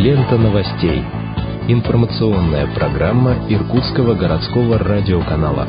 Лента новостей. Информационная программа Иркутского городского радиоканала.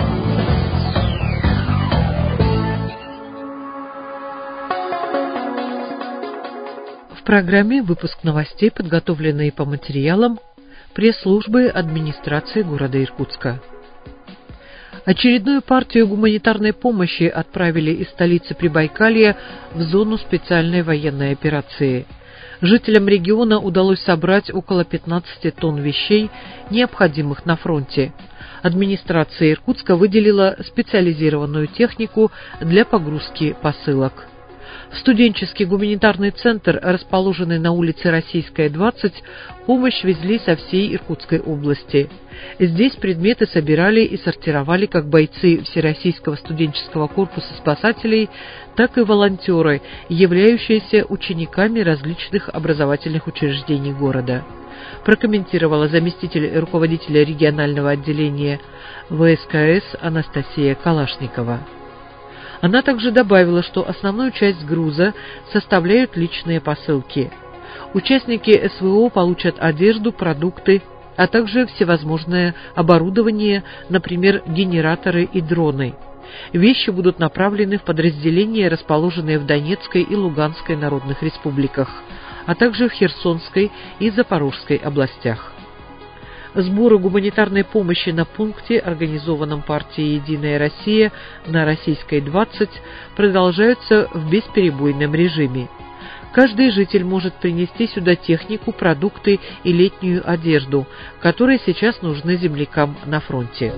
В программе выпуск новостей, подготовленные по материалам пресс-службы администрации города Иркутска. Очередную партию гуманитарной помощи отправили из столицы Прибайкалья в зону специальной военной операции. Жителям региона удалось собрать около 15 тонн вещей, необходимых на фронте. Администрация Иркутска выделила специализированную технику для погрузки посылок. В студенческий гуманитарный центр, расположенный на улице Российская, 20, помощь везли со всей Иркутской области. Здесь предметы собирали и сортировали как бойцы Всероссийского студенческого корпуса спасателей, так и волонтеры, являющиеся учениками различных образовательных учреждений города. Прокомментировала заместитель руководителя регионального отделения ВСКС Анастасия Калашникова. Она также добавила, что основную часть груза составляют личные посылки. Участники СВО получат одежду, продукты, а также всевозможное оборудование, например, генераторы и дроны. Вещи будут направлены в подразделения, расположенные в Донецкой и Луганской народных республиках, а также в Херсонской и Запорожской областях. Сборы гуманитарной помощи на пункте, организованном партией «Единая Россия» на Российской, 20, продолжаются в бесперебойном режиме. Каждый житель может принести сюда технику, продукты и летнюю одежду, которые сейчас нужны землякам на фронте.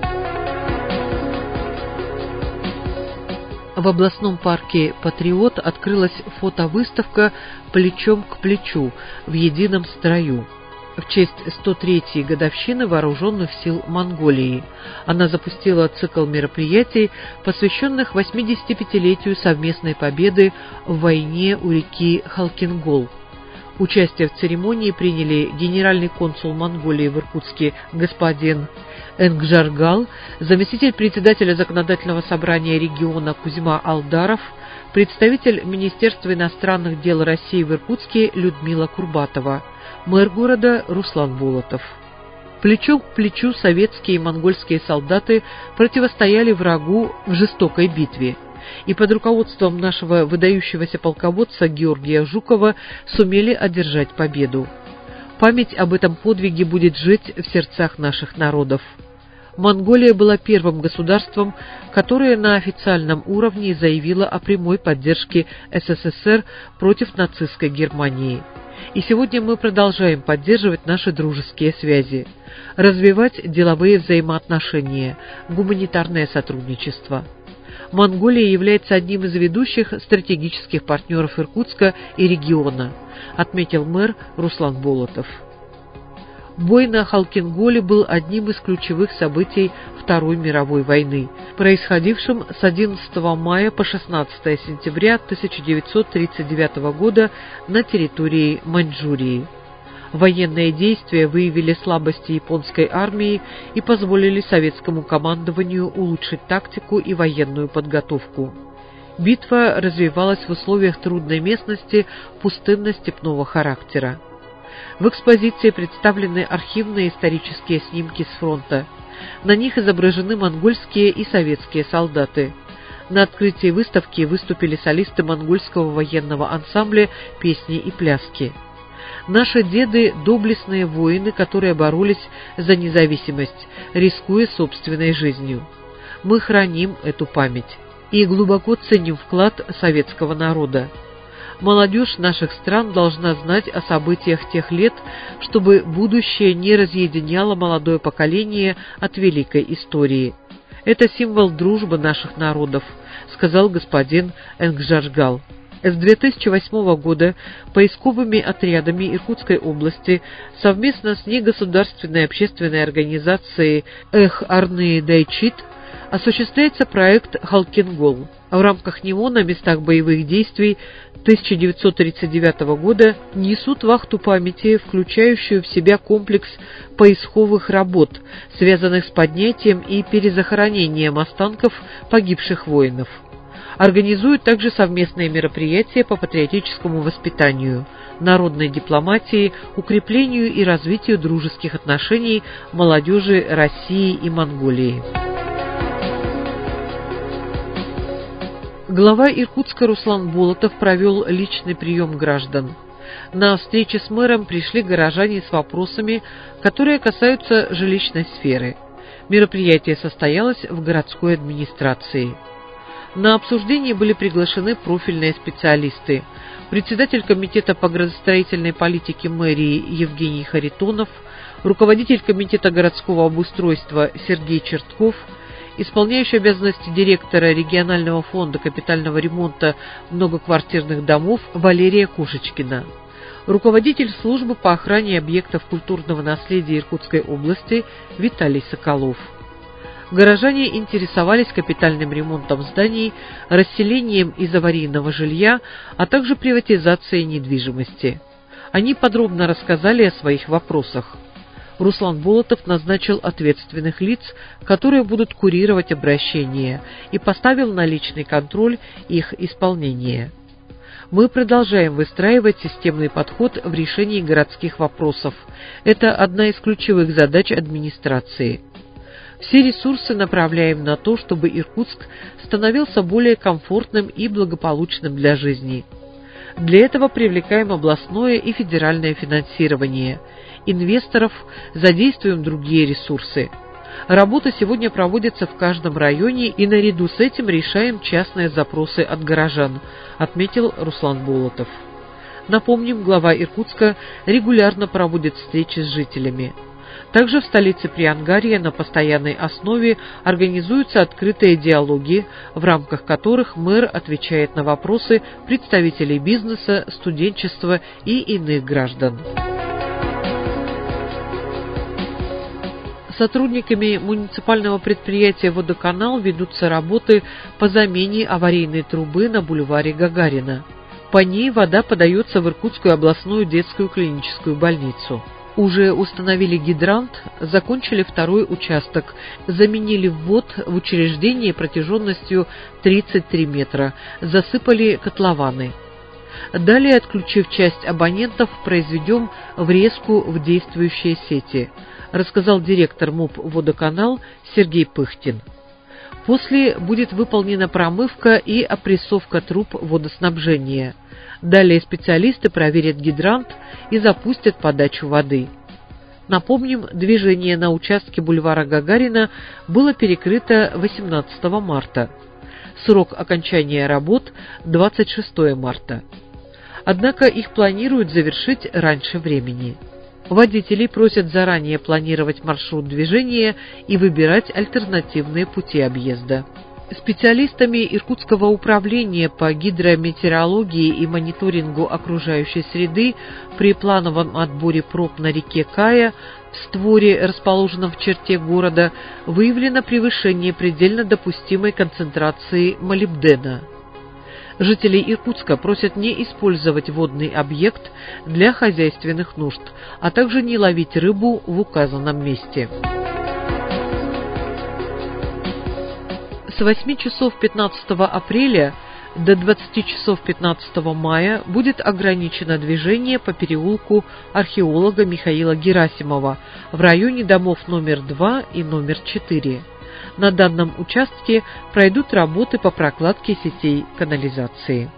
В областном парке «Патриот» открылась фотовыставка «Плечом к плечу» в едином строю в честь 103-й годовщины Вооруженных сил Монголии. Она запустила цикл мероприятий, посвященных 85-летию совместной победы в войне у реки Халкингол. Участие в церемонии приняли генеральный консул Монголии в Иркутске господин Энгжаргал, заместитель председателя Законодательного собрания региона Кузьма Алдаров, представитель Министерства иностранных дел России в Иркутске Людмила Курбатова, мэр города Руслан Болотов. Плечом к плечу советские и монгольские солдаты противостояли врагу в жестокой битве, и под руководством нашего выдающегося полководца Георгия Жукова сумели одержать победу. Память об этом подвиге будет жить в сердцах наших народов. Монголия была первым государством, которое на официальном уровне заявило о прямой поддержке СССР против нацистской Германии. И сегодня мы продолжаем поддерживать наши дружеские связи, развивать деловые взаимоотношения, гуманитарное сотрудничество. Монголия является одним из ведущих стратегических партнеров Иркутска и региона, отметил мэр Руслан Болотов. Бой на Халкинголе был одним из ключевых событий Второй мировой войны, происходившим с 11 мая по 16 сентября 1939 года на территории Маньчжурии. Военные действия выявили слабости японской армии и позволили советскому командованию улучшить тактику и военную подготовку. Битва развивалась в условиях трудной местности пустынно-степного характера. В экспозиции представлены архивные исторические снимки с фронта. На них изображены монгольские и советские солдаты. На открытии выставки выступили солисты монгольского военного ансамбля «Песни и пляски». Наши деды – доблестные воины, которые боролись за независимость, рискуя собственной жизнью. Мы храним эту память и глубоко ценим вклад советского народа. Молодежь наших стран должна знать о событиях тех лет, чтобы будущее не разъединяло молодое поколение от великой истории. Это символ дружбы наших народов, сказал господин Энгжаргал. С 2008 года поисковыми отрядами Иркутской области совместно с негосударственной общественной организацией «Эх Арны Дайчит» осуществляется проект «Халкингол». В рамках него на местах боевых действий 1939 года несут вахту памяти, включающую в себя комплекс поисковых работ, связанных с поднятием и перезахоронением останков погибших воинов. Организуют также совместные мероприятия по патриотическому воспитанию, народной дипломатии, укреплению и развитию дружеских отношений молодежи России и Монголии. Глава Иркутска Руслан Болотов провел личный прием граждан. На встрече с мэром пришли горожане с вопросами, которые касаются жилищной сферы. Мероприятие состоялось в городской администрации. На обсуждение были приглашены профильные специалисты. Председатель комитета по градостроительной политике мэрии Евгений Харитонов, руководитель комитета городского обустройства Сергей Чертков, исполняющий обязанности директора регионального фонда капитального ремонта многоквартирных домов Валерия Кошечкина, руководитель службы по охране объектов культурного наследия Иркутской области Виталий Соколов. Горожане интересовались капитальным ремонтом зданий, расселением из аварийного жилья, а также приватизацией недвижимости. Они подробно рассказали о своих вопросах. Руслан Болотов назначил ответственных лиц, которые будут курировать обращения, и поставил на личный контроль их исполнение. Мы продолжаем выстраивать системный подход в решении городских вопросов. Это одна из ключевых задач администрации. Все ресурсы направляем на то, чтобы Иркутск становился более комфортным и благополучным для жизни. Для этого привлекаем областное и федеральное финансирование. Инвесторов, задействуем другие ресурсы. Работа сегодня проводится в каждом районе, и наряду с этим решаем частные запросы от горожан, отметил Руслан Болотов. Напомним, глава Иркутска регулярно проводит встречи с жителями. Также в столице Приангарья на постоянной основе организуются открытые диалоги, в рамках которых мэр отвечает на вопросы представителей бизнеса, студенчества и иных граждан. Сотрудниками муниципального предприятия «Водоканал» ведутся работы по замене аварийной трубы на бульваре Гагарина. По ней вода подается в Иркутскую областную детскую клиническую больницу. Уже установили гидрант, закончили второй участок, заменили ввод в учреждении протяженностью 33 метра, засыпали котлованы. Далее, отключив часть абонентов, произведем врезку в действующие сети, рассказал директор МУП «Водоканал» Сергей Пыхтин. После будет выполнена промывка и опрессовка труб водоснабжения. Далее специалисты проверят гидрант и запустят подачу воды. Напомним, движение на участке бульвара Гагарина было перекрыто 18 марта. Срок окончания работ – 26 марта. Однако их планируют завершить раньше времени. Водителей просят заранее планировать маршрут движения и выбирать альтернативные пути объезда. Специалистами Иркутского управления по гидрометеорологии и мониторингу окружающей среды при плановом отборе проб на реке Кая в створе, расположенном в черте города, выявлено превышение предельно допустимой концентрации молибдена. Жителей Иркутска просят не использовать водный объект для хозяйственных нужд, а также не ловить рыбу в указанном месте. С 8 часов 15 апреля до 20 часов 15 мая будет ограничено движение по переулку археолога Михаила Герасимова в районе домов номер 2 и номер 4. На данном участке пройдут работы по прокладке сетей канализации.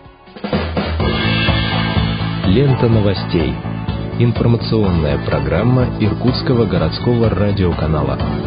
Лента новостей. Информационная программа Иркутского городского радиоканала.